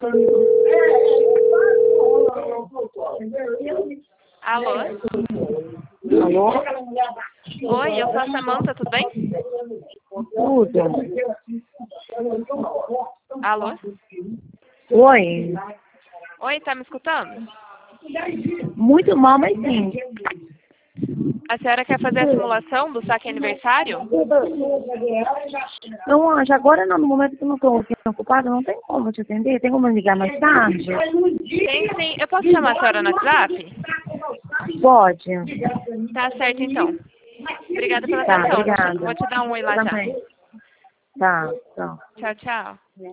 Alô? Alô? Oi, eu sou a Samanta, tudo bem? Tudo. Alô? Oi. Oi, tá me escutando? Muito mal, mas sim. A senhora quer fazer a simulação do saque aniversário? Não, Anjo, agora não, no momento que eu não estou ocupada, não tem como te atender. Tem como ligar mais tarde? Tem sim. Eu posso chamar a senhora no WhatsApp? Pode. Tá certo, então. Obrigada pela Tá, atenção. obrigada. Vou te dar um oi lá já. Também. Tá, tá. Tchau, tchau.